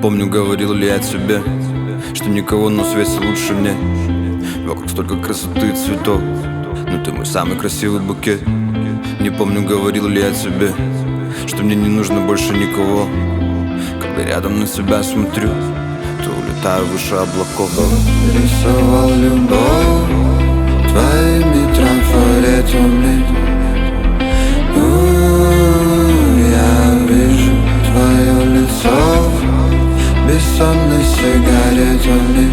помню, говорил ли я тебе, что никого на свете лучше мне. Вокруг столько красоты и цветов, но ты мой самый красивый букет. Не помню, говорил ли я тебе, что мне не нужно больше никого. Когда рядом на себя смотрю, то улетаю выше облаков. Рисовал любовь твоими трафаретами. Я вижу твое лицо бессонной сигаретами.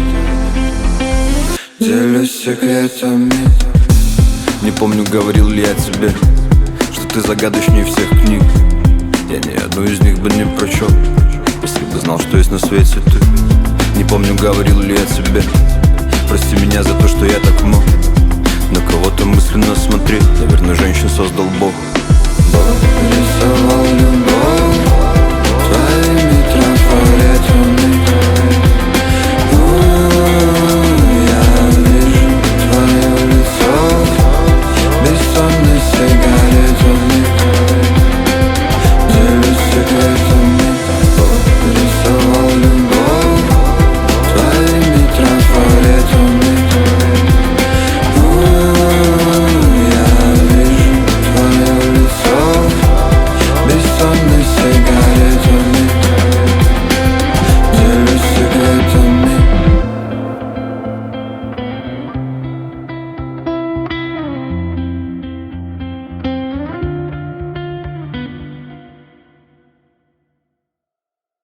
Делюсь секретами. Не помню, говорил ли я тебе, что ты загадочнее всех книг. Я ни одну из них бы не прочел, если бы знал, что есть на свете ты. Не помню, говорил ли я тебе, прости меня за то, что я так мог на кого-то мысленно смотреть. Наверное, женщин создал Бог. Бог рисовал любовь